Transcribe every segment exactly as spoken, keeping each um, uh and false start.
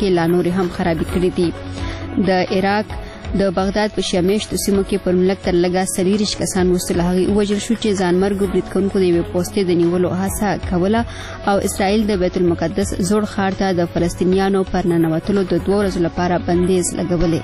کې لا نورې هم خرابې کړې دي. د عراق د بغداد په شیمیشتو سیمو کې پر ملک تر لږه څلېرویشت کسان وروسته له هغې ووژل شو چې ځانمرګو برید کوونکو د یوې پوستې د نیولو هڅه کوله او اسرائیل د بیت المقدس زوړ ښار ته د فلسطینیانو پر ننوتلو د دوو ورځو لپاره بندیز لګولی.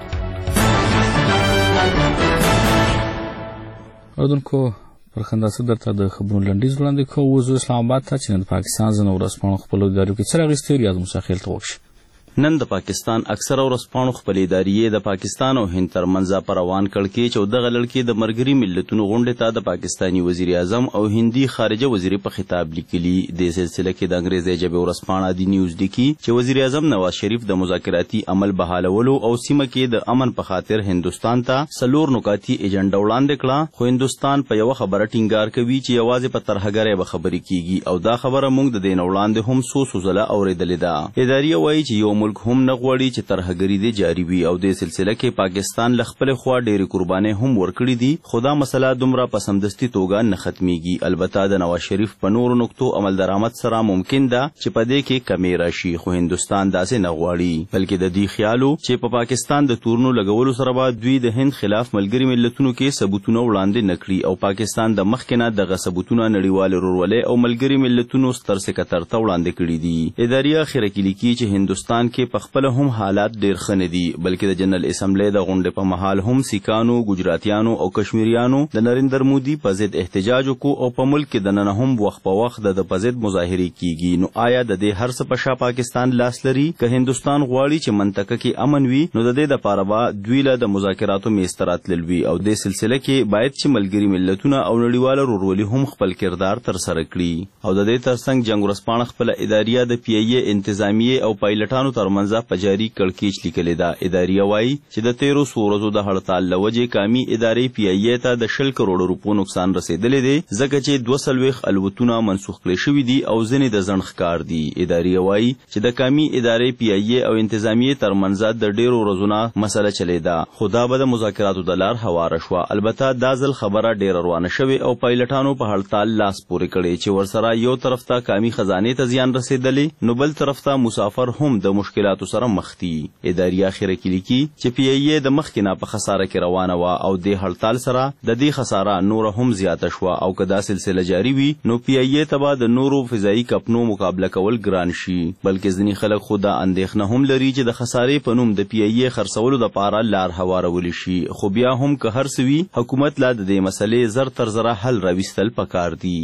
اردوونکو پر خنداسه درته د خبرونو لنډیز وړاندې کوو. اوس اسلام آباد ته چې نن د پاکستان ځینو ورځپاڼو خپلو اداریو کې څه راغیستي ریاض مساخیل ته وکړي. نن د پاکستان اکثره ورځپاڼو خپلې ادارې د پاکستان او هند ترمنځ په روان کړکېچ او دغه لړکې د ملګري ملتونو غونډې ته د پاکستاني وزیر اعظم او هندي خارجه وزیر په خطاب لیکلي. د سلسله کې د انګریزي ژبې ورځپاڼه دی نیوز لیکي چې وزیر اعظم نواز شریف د مذاکراتي عمل بحالولو او سیمه کې د امن په خاطر هندوستان ته څلور نکاتي ایجنډا وړاندې کړه، خو هندوستان په یوه خبره ټینګار کوي چې یوازې په ترهګرۍ به خبرې کیږي او دا خبره موږ د دې نه وړاندې هم څو څو ځله اورېدلې ده. ادارې وایي چې یو ملک هم نه غواړي چې ترهګري دې جاري وي او د سلسله کې پاکستان له خپلې خوا ډېرې قربانۍ هم ورکړي دي، خو دا مسله دومره په سمدستي توګه نه ختمیږي. البته د نواز شریف په نورو نقطو عمل درآمد سره ممکن ده چې په دې کې کمی راشي، خو هندوستان داسې نه غواړي، بلکې د دې خیالو چې په پاکستان د تورنو لګولو سره به دوی د هند خلاف ملګري ملتونو کې ثبوتونه وړاندې نه کړي او پاکستان د مخکې نه دغه ثبوتونه نړیوال ورورولۍ او ملګري ملتونو ستر سکتر ته وړاندې کړي دي. ادارې اخره کې لیکي چې هندوستان کې په خپله هم حالات ډیر ښه نه دي، بلکې د جنرال اسمبلی د غونډې په مهال هم سیکانو، ګجراتیانو او کشمیریانو د نریندر مودي په ضد احتجاج وکړو او په ملک کې دننه هم وخت په وخت د په ضد مظاهرې کیږي. نو آیا د دې هر څه په شا پاکستان لاس لري؟ که هندوستان غواړي چې منطقه کې امن وي نو د دې دپاره به دوی له د مذاکراتو میز ته راتلل وي او دې سلسله کې باید چې ملګري ملتونه او نړیواله ورورولي هم خپل کردار ترسره کړي او د دې ترڅنګ جنګ ورځپاڼه خپله اداریه د پی ای ای انتظامیې او پایلټانو ترمنځ په جاري کړکېچ لیکلې ده. اداریه وایي چې د تیرو څو ورځو د هړتال له وجې کامي ادارې پی ای ای ته د شل کروړو روپو نقصان رسېدلی دی، ځکه چې دوه څلوېښت الوتونه منسوخ کړی شوي دي او ځینې د ځنډ ښکار دي. اداریه وایي چې د کامي ادارې پی ای ای او انتظامیې ترمنځ د ډېرو ورځونه مسله چلېده، خو دا به د مذاکراتو د لار هواره شوه. البته دا ځل خبره ډېره روانه شوې او پایلټانو په هړتال لاس پورې کړی چې ورسره یو طرف ته کامي خزانې ته زیان رسېدلی نو بل طرف ته مسافر هم د مشکلاتو سره مخ دي. ادارې اخره کې لیکي چې پی ای ای د مخکې نه په خساره کې روانه وه او دې هړتال سره د دې خساره نوره هم زیاته شوه او که دا سلسله جاري وي نو پی ای ای ته به د نورو فضایي کپنو مقابله کول ګران شي. بلکې ځینې خلک خو دا اندېښنه هم لري چې د خسارې په نوم د پی ای ای خرڅولو دپاره لار هوارولی شي، خو بیا هم که هر څه وي حکومت لا د دې مسلې زر تر زره حل راویستل پکار دي.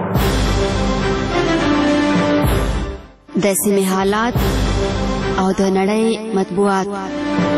د سیمې حالات او د نړۍ مطبوعات.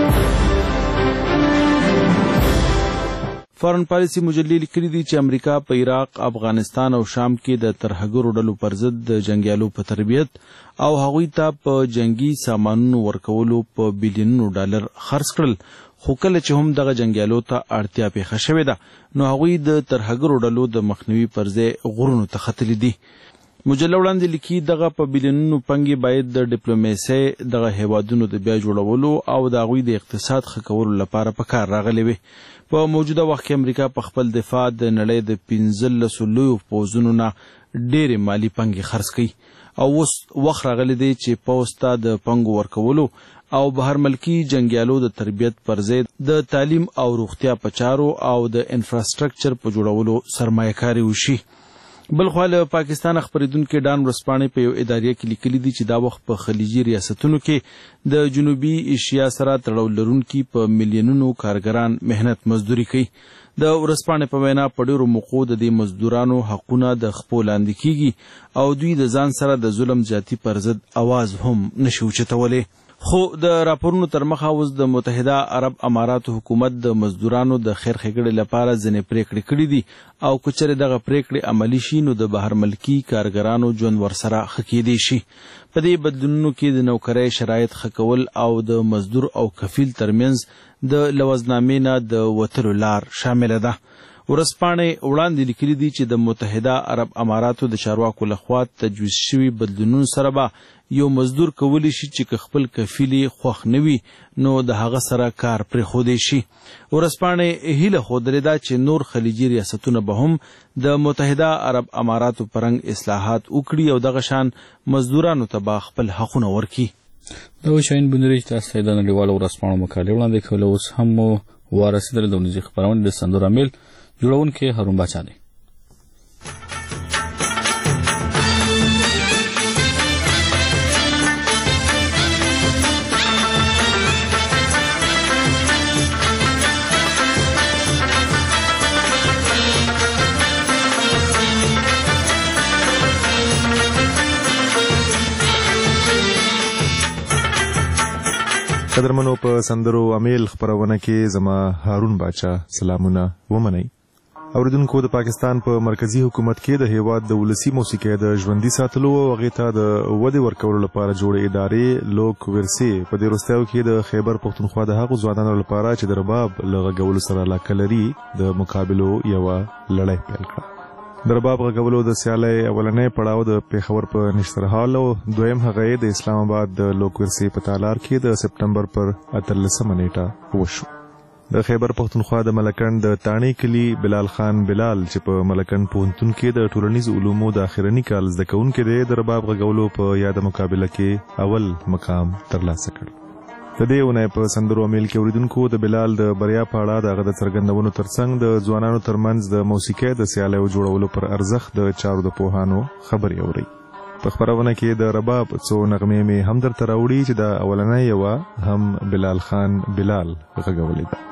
فارن پالیسی مجلې لیکلي دي چې امریکا په عراق، افغانستان او شام کې د ترهګرو ډلو پر ضد د جنګیالو په تربیت او هغوی ته په جنگي سامانونو ورکولو په بیلیونونو ډالر خرڅ کړل، خو کله چې هم دغه جنګیالو ته اړتیا پیښه شوې ده نو هغوی د ترهګرو ډلو د مخنیوي پر ځای غرونو ته ختلي دي. مجله وړاندې لیکي دغه په بیلیونونو پانګې باید د ډیپلوماسۍ دغه هیوادونو د بیا جوړولو او د هغوی د اقتصاد ښه کولو لپاره په کار راغلی وي. په موجوده وخت کې امریکا په خپل دفاع د نړۍ د پنځلسو لویو پوځونو نه ډېرې مالي پانګې خرڅ کوي او اوس وخت راغلی دی چې پوځ ته د پانګو ورکولو او بهر ملکي جنګیالو د تربیت پر ضد د تعلیم او روغتیا په چارو او د انفراسټرکچر په جوړولو سرمایه کاري وشي. بلخوا له پاکستان خپرېدونکي ډان ورځپاڼې په یو اداریه کې لیکلي دي چې دا وخت په خلیجي ریاستونو کې د جنوبي ایشیا سره تړاو لرونکي په میلیونونو کارګران مهنت مزدوري کوي. د ورځپاڼې په وینا په ډېرو موقعو د دې مزدورانو حقونه د خپو لاندې کیږي او دوی د ځان سره د ظلم زیاتي پر ضد اواز هم نشي اوچتولی. خو د راپورونو تر مخه اوس د متحده عرب اماراتو حکومت د مزدورانو د خیر ښېګړې لپاره ځینې پریکړې کړې دي او که چېرې دغه پریکړې عملي شي نو د بهر ملکي کارګرانو ژوند ورسره ښه کیدی شي. په دې بدلونونو کې د نوکرۍ شرایط ښه کول او د مزدور او کفیل ترمنځ د لوظنامې نه د وتلو لار شامله ده. ورځپاڼې وړاندې لیکلي دي چې د متحده عرب اماراتو د چارواکو لخوا تجویز شوي بدلونونو سره به یو مزدور کولی شي چې که خپل کفیل یې خوښ نه وي نو د هغه سره کار پرېښودی شي. ورځپاڼې هیله ښودلې ده چې نور خلیجي ریاستونه به هم د متحده عرب اماراتو په رنګ اصلاحات وکړي او دغه شان مزدورانو ته به خپل حقونه ورکړي. دا شاهین بندري چې تاسو د نړیوالو ورځپاڼو مقالې وړاندې کولې، اوس هم وارسېدلې د ورځې خپرونې د سندرو امیل جوړونکی هارون باچا دی. قدرمنو په سندرو امیل خبرونه کې زما هارون باچا سلامونه ومنئ. اوریدونکو، د پاکستان په مرکزی حکومت کې د هیواد د ولسی موسیقۍ د ژوندۍ ساتلو او هغې ته د ودې ورکولو لپاره جوړې ادارې لوک ورسې په دې وروستیو کې د خیبر پښتونخوا د هغو ځوانانو لپاره چې د رباب له غږولو سره علاقه لري د مقابلو یوه لړۍ پیل کړه. د رباب غږولو د سیالۍ اولنی پړاو د پیښور په نشترحال او دویم هغه د اسلام آباد د لوک ورسې په تالار کې د سپټمبر پر اتلسمه نیټه وشو. د خیبر پښتونخوا د ملکنډ د تاڼي کلي بلال خان بلال چې په ملکنډ پوهنتون کې د ټولنیز علومو د اخرني کال زده کوونکی دی، د رباب غږولو په یاده مقابله کې اول مقام ترلاسه کړ. د دې اونۍ په سندرو امیل کې اوریدونکو د بلال د بریا په اړه د هغه د څرګندونو ترڅنګ د ځوانانو ترمنځ د موسیقۍ د سیالیو جوړولو پر ارزښت د چارو د پوهانو خبرې اورئ. په خپرونه کې د رباب څو نغمې مې هم درته راوړي چې د اولنۍ یوه هم بلال خان بلال غږولې ده.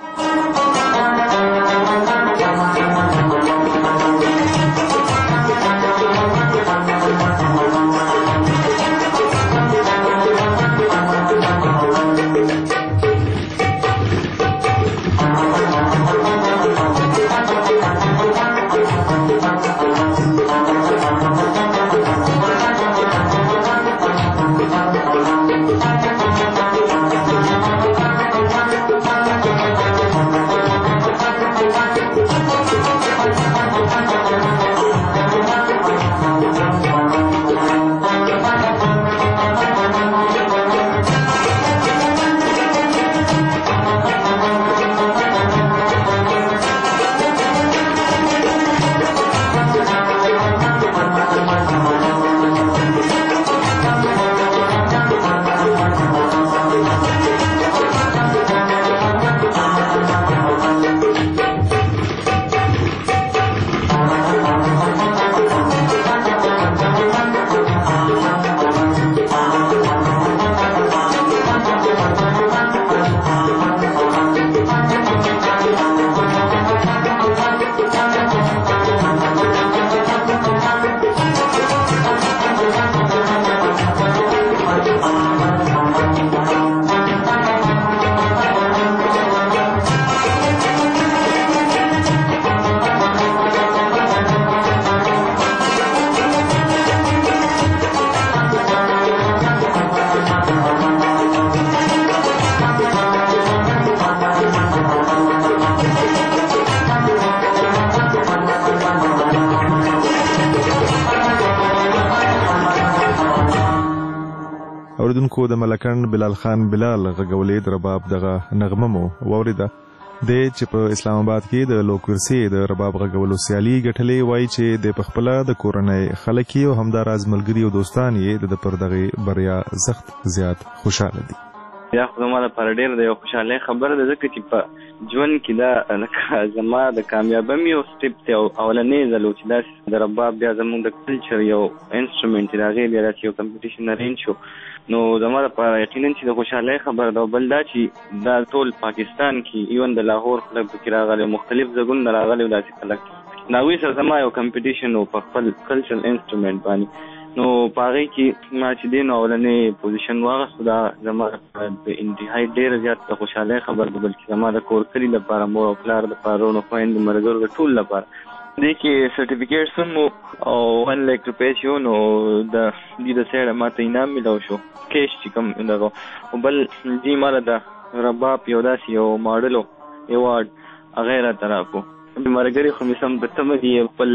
اوریدونکو، د ملکنډ بلال خان بلال غږولې د رباب دغه نغمه مو واورېده. دی چې په اسلام آباد کې د لوک ورسې د رباب غږولو سیالي ګټلې، وایي چې د پخپله د کورنۍ خلک یې او همداراز ملګري او دوستان یې د پر دغې بریا سخت زیات خوشحاله دي. یا خو زما لپاره ډېر د یو خوشحالۍ خبره ده، ځکه چې په ژوند کې دا لکه زما د کامیابۍ یو سټیپ دی او اولنی ځل و چې داسې د رباب بیا زموږ د کلچر یو انسټرومنټ دی، د هغې بیا داسې یو کمپټیشن ارینج شو، نو زما لپاره یقینا چې د خوشحالۍ خبره ده. بل دا چې دا ټول پاکستان کې ایون د لاهور خلک پکې راغلي، مختلف ځایونه نه راغلي، داسې خلک د هغوی سره زما یو کمپټیشن و په خپل کلچرل انسټرومنټ باندې، نو په هغې کې ما چې دی نو اولنی پوزیشن واخیستو، دا زما د انتهایي ډېره زیات د خوشحالۍ خبره ده، بلکې زما د کور کلي لپاره، مور او پلار لپاره، ورونو خویندو ملګرو د ټول لپاره. دې کې سرټیفیکیټس هم او ون لیک روپۍ چې و نو د دې د سایډه ما ته انعام میلاو شو، کیش چې کوم دغه، او بل دې ما له د رباب یو داسې یو ماډل ایوارډ هغه راته راکړو. مرګري خو مې سم په تمه دي، خپل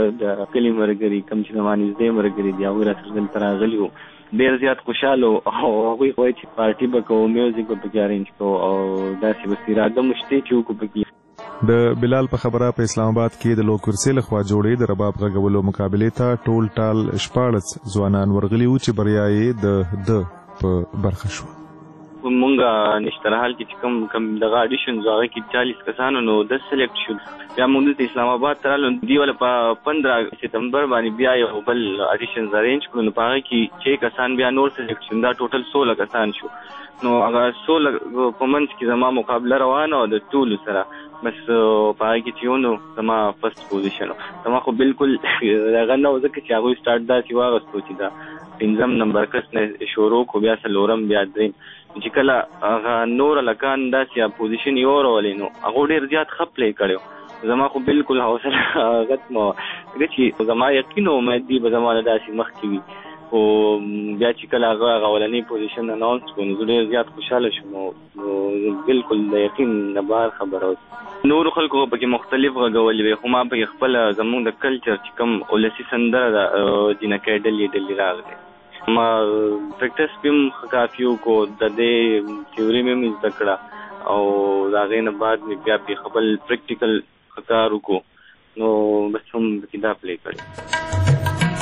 د کلي مرګري کوم چې زما نږدې مرګري دي هغوی راته دلته راغلي وو، ډېر زیات خوشحاله وو او هغوی خو وایي چې پارټي به کوو، میوزیک به پکې ارینج کوو او داسې بس اراده مو شته چې وکړو پکې. د بلال په خبره په اسلام آباد کې د لوک ورسې لخوا جوړې د رباب غږولو مقابلې ته ټول ټال شپاړس ځوانان ورغلي وو چې بریا یې د د په برخه شو. مونږه نشتره حال کې چې کوم کوم دغه اډیشنز هغه کې چالیس کسانو نو د سلیکټ شو. بیا موږ د اسلام آباد ته رالو دی ول په پندرہ ستمبر باندې بیا یو بل اډیشنز ارینج کړو نو په هغه کې چې کسان بیا نور سلیکټ شو. دا ټوټل سولہ کسان شو. نو هغه سولہ په منځ کې زما مقابله روانه او د ټول سره بس په هغه کې چې نو زما فرست پوزیشن زما خو بالکل هغه نو ځکه چې هغه سٹارټ دا چې واغستو چې دا پنځم نمبر کس نه شروع کو بیا سلورم بیا دریم چې کله هغه نور لکان داسې پوزیشن یې ورولې نو هغه ډېر زیات ښه پلی کړی زما خو بالکل حوصله غتمه چې زما یقین او امید دی به زما داسې مخکې وي. خو بیا چې کله هغه اولنی پوزیشن اناونس کړو نو ډېر زیات خوشحاله شوم نو بالکل د یقین نه بهر خبره وه. نورو خلکو پکې مختلف غږولې وې خو ما پکې خپله زموږ د کلچر چې کوم ولسي سندره ده جینکۍ ډلې ډلې راغلی ما پریکټس پې هم کافي وکړو د دې تیوري مې هم زده کړه او د هغې نه بعد مې بیا پې خپل پریکټیکل کار وکړو نو بس هم پکې دا پلی کړی.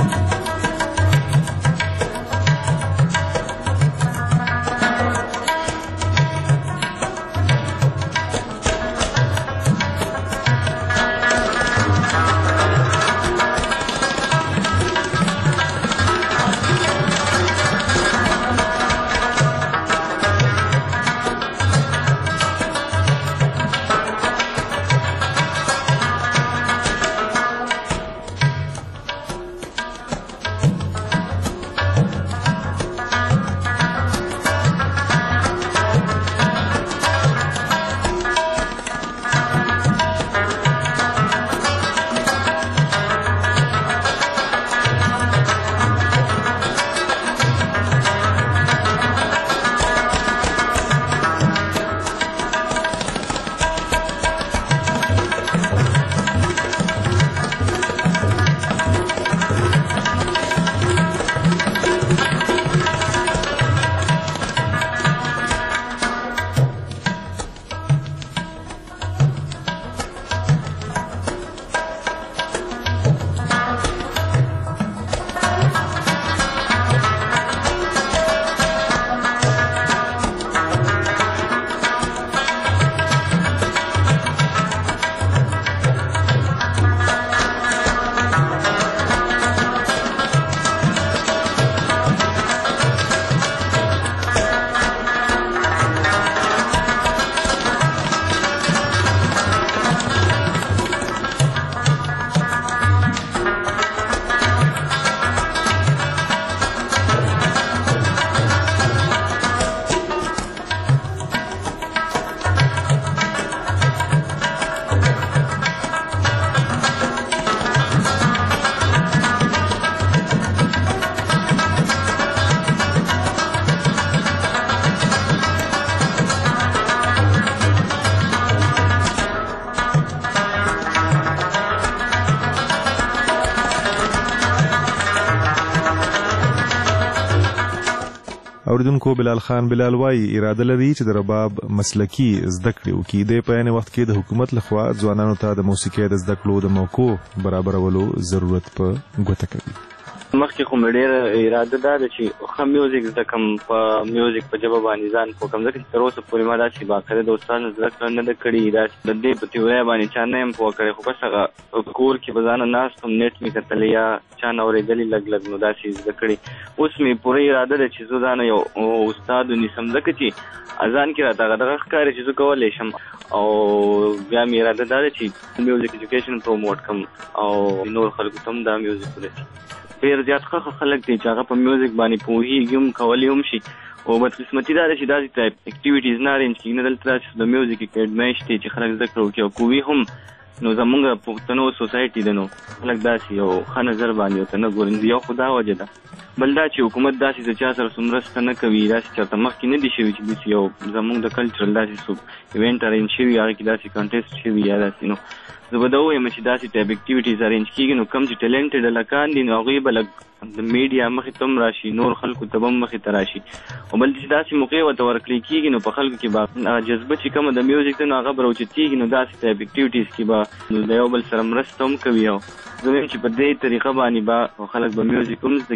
اوریدونکو بلال خان بلال وایي اراده لري چې د رباب مسلکي زده کړې وکړي. د په عین وخت کې د حکومت لخوا ځوانانو ته د موسیقۍ د زده کړو د موقعو برابرولو ضرورت په ګوته کوي. مخکې خو مې ډېره اراده دا ده چې ښه میوزیک زده کړم په میوزیک په ژبه باندې ځان پوه کړم ځکه چې تر اوسه پورې ما داسې باقاعده د استاد نه زده کړه نه ده کړې داسې د دې په تیورۍ باندې چا نه یم پوه کړی خو بس هغه کور کې به ځانه ناست وم نیټ مې کتلی یا چا نه اورېدلي لږ لږ نو داسې زده کړې. اوس مې پوره اراده ده چې زه ځانه یو استاد ونیسم ځکه چې اذان کې راته هغه دغه ښکاري چې زه کولی شم او بیا مې اراده دا ده چې میوزیک ایجوکیشن پروموټ کړم او نور خلکو ته هم دا میوزیک ورسي. ډېر زیات ښه خلک دي چې هغه په میوزیک باندې پوهېږي هم کولی هم شي او بدقسمتي دا ده چې داسې ټایپ اکټیویټیز نه ارینج کېږي نه دلته داسې د میوزیک اکیډمۍ شته چې خلک زده کړه وکړي او کوي هم نو زمونږ پښتنو سوسایټي ده نو خلک داسې یو ښه نظر باندې ورته نه ګوري. یو خو دا وجه ده بل دا چې حکومت داسې د چا سره مرسته نه کوي داسې چېرته مخکې نه دي شوي چې داسې یو زمونږ د کلچرل داسې څوک ایونټ ارینج شوي هغه کې داسې کنټیسټ شوي یا داسې نو زه به دا ووایم چې داسې ټایپ اکټیویټیز ارینج کېږي نو کوم چې ټیلنټډ هلکان دي نو هغوی به لږ د میډیا مخې ته هم راشي نور خلکو ته به هم مخې ته راشي او بل چې داسې موقع ورته ورکړی کېږي نو په خلکو کې به جذبه چې کومه د میوزیک ده نو هغه به راوچتېږي نو داسې ټایپ اکټیویټیز کې به نو د یو بل سره مرسته هم کوي او زه وایم چې په دې طریقه باندې به خلک به میوزیک هم زده کړي او کوم چې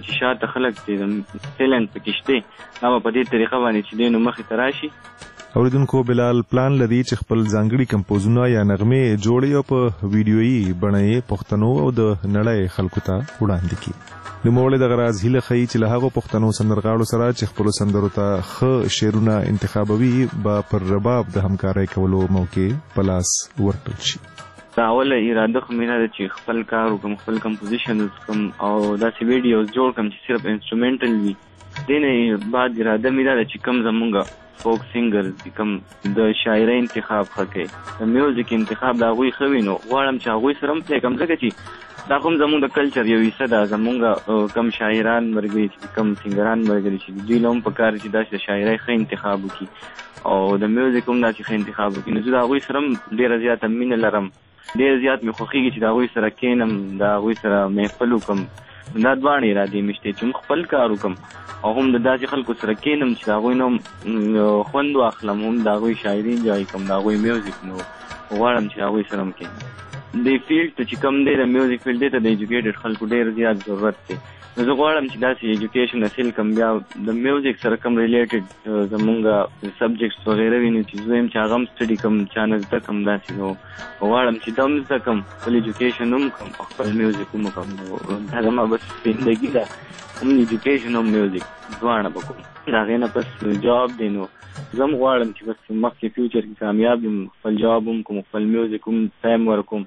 چې شاته خلک چې ټیلنټ پکې شته هغه په دې طریقه باندې چې دی نو مخې ته راشي. اوریدونکو بلال پلان لري چې خپل ځانګړي کمپوزونه یا نغمې جوړي او په ویډیويي بڼه پښتنو او د نړۍ خلکو ته وړاندې کړي. د موړې د غراز هیله خي چې له هغه پښتنو سندرغاړو سره چې خپل سندرو ته ښه شعرونه انتخابوي با پر رباب د همکارۍ کولو موقع پلاس ورکړل شي. دا اوله اراده خو مینه ده چې خپل کار وکم، خپل کمپوزیشنز کوم او داسې ویډیوز جوړ کوم چې صرف انسټرومنټل وي. دینه بعد اراده مې ده چې کم زمونږ فوک سینګرز کوم د شاعرۍ انتخاب خکې د میوزیک انتخاب دا غوي خوي نو غواړم چې هغه سره هم پلی کوم ځکه چې دا کوم زموږ د کلچر یو حصہ ده. زموږ کم شاعران مرګري چې کم سینګران مرګري چې دوی لوم په کار چې د شاعرۍ ښه انتخاب وکړي او د میوزیک هم داسې ښه انتخاب وکړي. نو زه د هغوی سره هم ډېره زیاته مینه لرم، ډېر زیات مې خوښېږي چې د هغوی سره کښېنم، د هغوی سره محفل وکړم. دا دواړه ارادې مې شته چې خپل کار وکړم او هم د داسې خلکو سره کښېنم چې د هغوی نه خوند واخلم، هم د هغوی شاعري انجوای کړم، د هغوی میوزیک. نو غواړم چې د هغوی سره هم کښېنم. د فیلډ ته چې کوم دی د میوزیک فیلډ دی ته د ایجوکیټډ خلکو ډېر زیات ضرورت دی. نو زه غواړم چې داسې ایجوکیشن حاصل کړم، بیا د میوزیک سره کوم ریلیټډ زمونږ سبجیکټس وغیره وي نو چې زه یم چې هغه هم سټډي کړم، چا نه زده کړم داسې. نو غواړم چې دا هم زده کړم، خپل ایجوکیشن هم کړم او خپل میوزیک هم وکړم. دا زما بس زندګي ده، هم ایجوکیشن هم میوزیک دواړه به کوم. د هغې نه بس جواب دی. نو زه هم غواړم چې بس مخکې فیوچر کې کامیاب یم، خپل جواب هم کوم، خپل میوزیک هم ټایم ورکوم.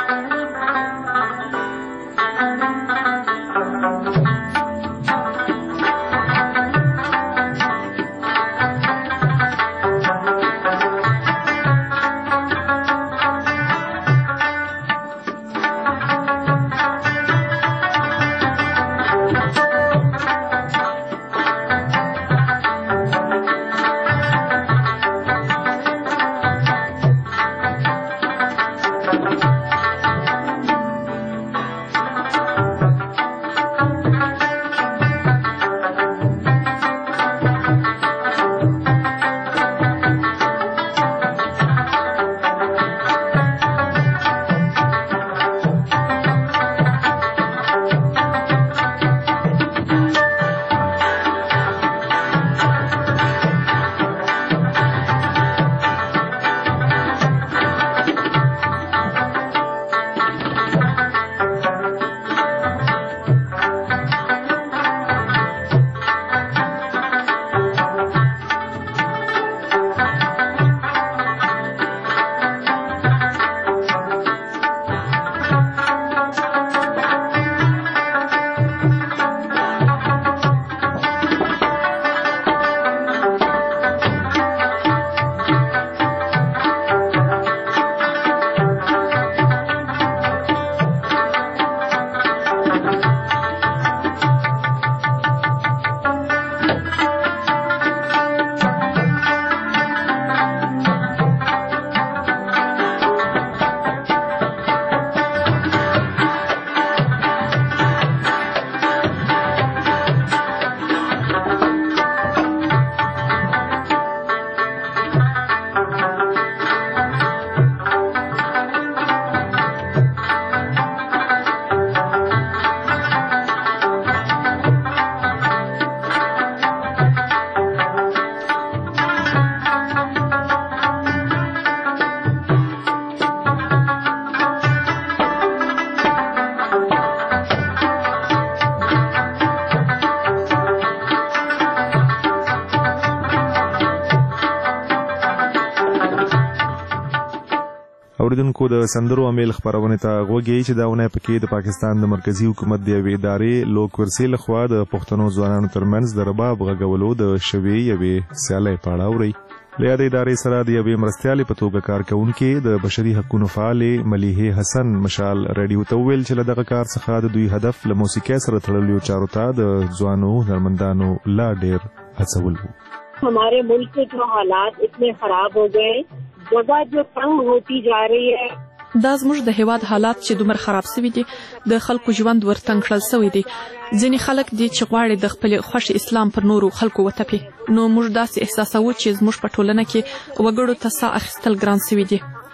اوریدونکو د سندرو امیل خبرونه ته غوږی چې داونه پکې د پاکستان د مرکزی حکومت دی وی ادارې لوک ورسې لخوا د پښتنو ځوانانو ترمنځ د رباب غږولو د شوي یوې سیالۍ په اړه اوري. له دې ادارې سره د یوې مرستیالې په توګه کار کوونکي د بشري حقوقو فعال ملیحه حسن مشال رادیو ته ویل چې له دغه کار څخه د دوی هدف له موسیقۍ سره تړلو چارو ته د ځوانو هنرمندانو لا ډېر هڅول وو. हमारे मुल्क के जो हालात इतने खराब हो गए, जगह जो तंग होती जा रही है. دا زموږ د هیواد حالات چې دومره خراب شوي دي، د خلکو ژوند ورتنګ کړل شوی دی. ځینې خلک دي چې غواړي د خپل خوښ اسلام پر نورو خلکو وتپي. نو موږ داسې احساسوو چې زموږ په ټولنه کې وګړو ته ساه اخیستل ګران شوي دي.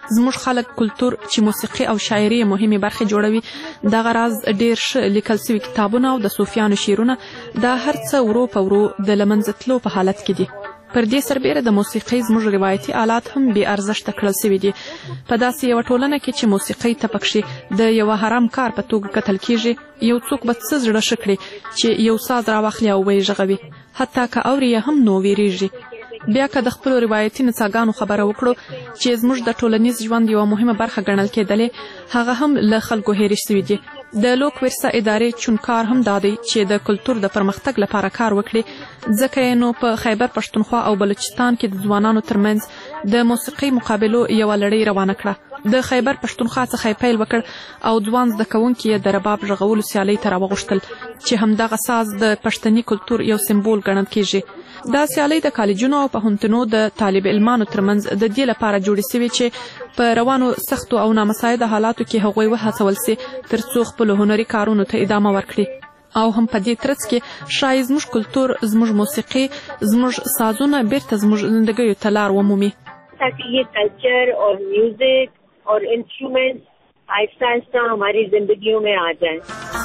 زموږ خلک کلتور چې موسیقي او شاعري مهمې برخې جوړوي دغه راز ډېر ښه لیکل سوي کتابونه او د صوفیانو شعرونه دا هر څه ورو په ورو د له منځه تلو په حالت کې دي. پر دې سربیره د موسیقۍ زموږ روایتي آلات هم بې ارزښته کړل سوي دي. په داسې یوه ټولنه کې چې موسیقۍ ته پکښې د یوه حرام کار په توګه کتل کیږي یو څوک به څه زړه ښه کړي چې یو ساز راواخلي او ویې غږوي، حتی که اوري یې هم نو ویریږي. بیا که د خپلو روایتي نڅاګانو خبره وکړو چې زموږ د ټولنیز ژوند یوه مهمه برخه ګڼل کېدلې هغه هم له خلکو هېرې سوي دي. د لوک ورسه ادارې چونکار هم دا دی چې د کلتور د پرمختګ لپاره کار وکړي، ځکه یې نو په خیبر پښتونخوا او بلوچستان کې د ځوانانو ترمنځ د موسیقۍ مقابلو یوه لړۍ روانه کړه. د خیبر پښتونخوا څخه یې پیل وکړ او ځوان زده کوونکي یې د رباب غږولو سیالۍ ته راوغوښتل چې همدغه ساز د پښتني کلتور یو سمبول ګڼل کیږي. دا سیالۍ د کالجونو او پوهنتونو د طالب علمانو ترمنځ د دې لپاره جوړې سوي چې په روانو سختو او نامساعده حالاتو کې هغوی وهڅول سي تر څو خپلو هنري کارونو ته ادامه ورکړي. او هم په دې ترڅ کې ښایي زموږ کلتور، زموږ موسیقي، زموږ سازونه بیرته زموږ زندګیو ته لار ومومي. تاکہ یہ کلچر اور میوزک اور انسٹرومنٹ آہستہ آہستہ ہماری زندگیوں میں آ جائیں.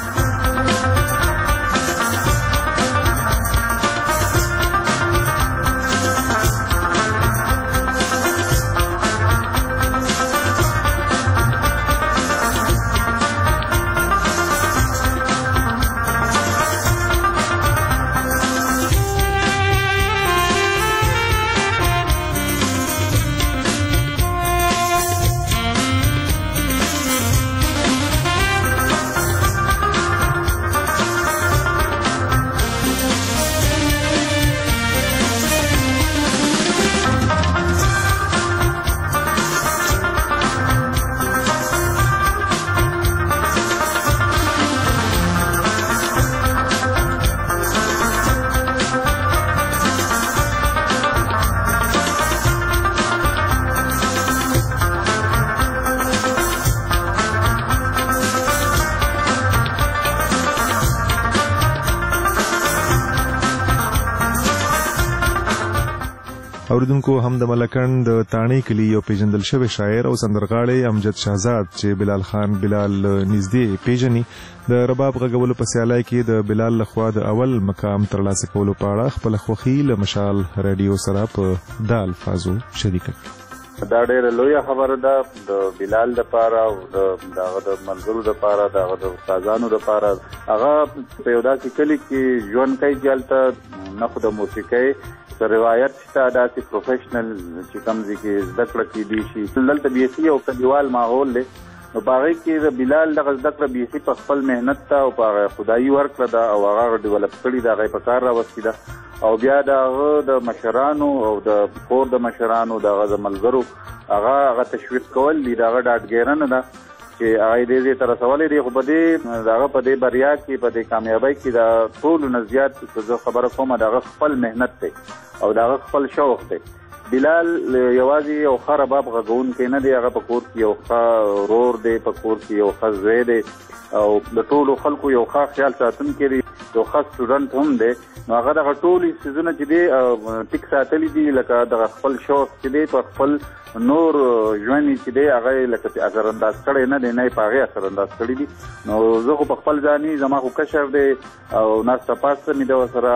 اوریدونکو هم د ملکند د تاڼې کلي یو پیژندل شوی شاعر او سندرغاړی امجد شهزاد چې بلال خان بلال نږدې پیژني د رباب غږولو په سیالۍ کې د بلال لخوا د اول مقام ترلاسه کولو په اړه خپل خوښي له مشال رادیو سره په دا الفاظو شریکه کړه. دا ډېره لویه خبره ده د بلال دپاره او دغه د ملګرو دپاره دغه د استادانو دپاره. هغه په یو داسې کلي کې ژوند کوي چې هلته نه خو د موسیقۍ روایت شته، داسې پروفیشنل چې کوم ځای کې زده کړه کیدی شي. دلته بیخي یو کلیوال ماحول دی، نو په هغې کې د بلال دغه زده کړه بیخي په خپل محنت ته او په هغه خدایي ورکړه ده او هغه ډیولپ کړي ده، هغه یې په کار راوستې ده. او بیا د هغه د مشرانو او د کور د مشرانو د هغه د ملګرو هغه هغه تشویق کول دي، د هغه ډاډګیرنه ده چې هغه دې دې ته رسولی دی. خو په دې د هغه په دې بریا کې په دې کامیابۍ کې د ټولو نه زیات چې زه خبره کوم د هغه خپل محنت دی او د هغه خپل شوق دی. بلال یوازې یو ښه رباب غږونکی نه دی، هغه په کور کې یو ښه ورور دی، په کور کې یو ښه زوی دی او د ټولو خلکو یو ښه خیال ساتونکی دی، یو ښه سټوډنټ هم دی. نو هغه دغه ټولې څیزونه چې دی ټیک ساتلی دي، لکه دغه خپل شوق چې دی په خپل نور ژوند چې دی هغه یې لکه اثرانداز کړی نه دی، نه یې په هغې اثرانداز کړي دي. نو زه خو په خپل ځاني زما خو کشر دی او ناسته پاسته مې ده ورسره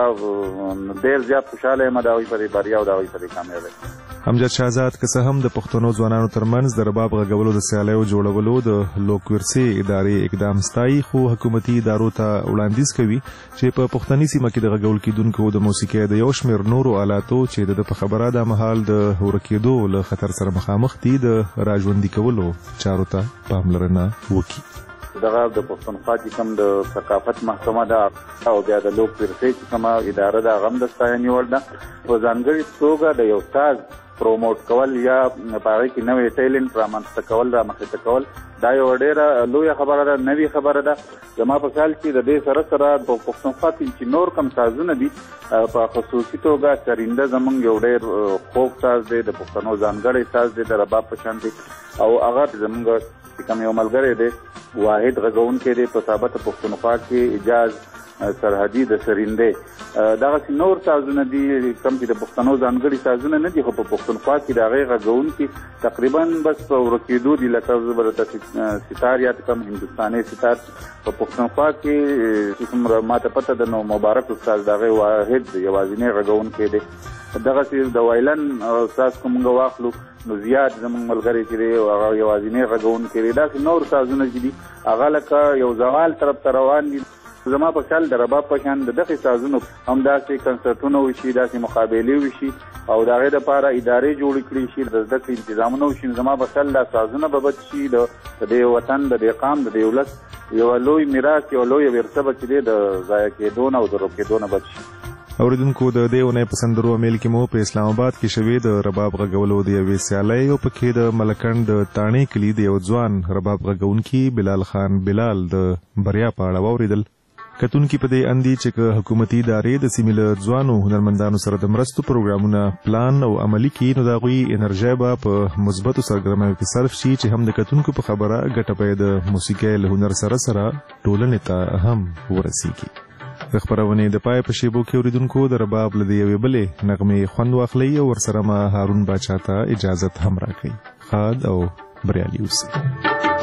ډېر زیات خوشحاله یم د هغوی په دې بریا او د هغوی په دې کامیابۍ. امجد شهزاد که څه هم د پښتنو ځوانانو ترمنځ د رباب غږولو د سیالیو جوړولو د لوک ورسې ادارې اقدام ستایي، خو حکومتي ادارو ته وړاندیز کوي چې په پښتني سیمه کې د غږول کیدونکو د موسیقۍ د یو شمېر نورو آلاتو چې د په خبره دا مهال د ورکېدو له خطر سره مخامخ دي د راژوندي کولو چارو ته پاملرنه وکړي. دغه د پښتونخوا چې کوم د ثقافت محکمه ده او بیا د لوک ورسې چې کومه اداره ده هغه هم د ستاینې وړ ده. په ځانګړې توګه د یو ساز پروموټ کول یا په هغې کې نوی ټیلنټ رامنځته کول رامخته کول دا یو ډېره لویه خبره ده، نوې خبره ده. زما په خیال کې د دې سره سره په پښتونخوا کې چې نور کوم سازونه دي په خصوصي توګه سرینده زموږ یو ډېر خوږ ساز دی، د پښتنو ځانګړی ساز دی د رباب په شان دی او هغه زموږ چې کوم یو ملګری دی واحد غږونکی دی په ثابته پښتونخوا کې، اجاز سرحدي د سرینده دغه نور سازونه دي کوم چې د پښتنو ځانګړي سازونه نه دي خو په پښتونخوا کې د هغې غږونکي تقریبا بس په ورکېدو دي لکه زه به درته ستار یاد کړم هندوستاني ستار په پښتونخوا کې چې کوم ماته پته ده نو مبارک استاد د هغې واحد یوازینی غږونکی دی دغسې د وایلن استاد که موږ واخلو نو زیات زموږ ملګری چې دی هغه یوازینی غږونکی دی داسې نور سازونه چې دي هغه لکه یو زوال طرف ته روان دي زما په خیال د رباب په شان د دغې سازونو همداسې کنسرټونه وشي داسې مقابلې وشي او د هغې دپاره ادارې جوړې کړي شي د زده کړې انتظامونه وشي زما په خیال دا سازونه به بچ شي د دې وطن د دې قام د دې ولس یوه لوی میراث یوه لویه ورثه به چې دی د ضایع کېدو نه او د روب کېدو نه بچ شي اوریدونکو د دې اونۍ په سندرو امیل کې مو په اسلام آباد کې شوې د رباب غږولو د یوې سیالۍ او پکې د ملکنډ د تاڼې کلي د یو ځوان رباب غږونکي بلال خان بلال د بریا په اړه واورېدل کتونکي په دې اندي چې که حکومتي ادارې د سیمې له ځوانو هنرمندانو سره د مرستو پروګرامونه پلان او عملي کړي نو د هغوی انرژي به په مثبتو سرګرمیو کې صرف شي چې هم د کتونکو په خبره ګټه به د موسیقۍ له هنر سره سره ټولنې ته هم ورسیږي د خپرونې د پای په شیبو کې اوریدونکو د رباب له یوې بلې نغمې خوند واخلئ او ورسره ما هارون باچا ته اجازت هم راکړئ ښاد او بریالي اوسئ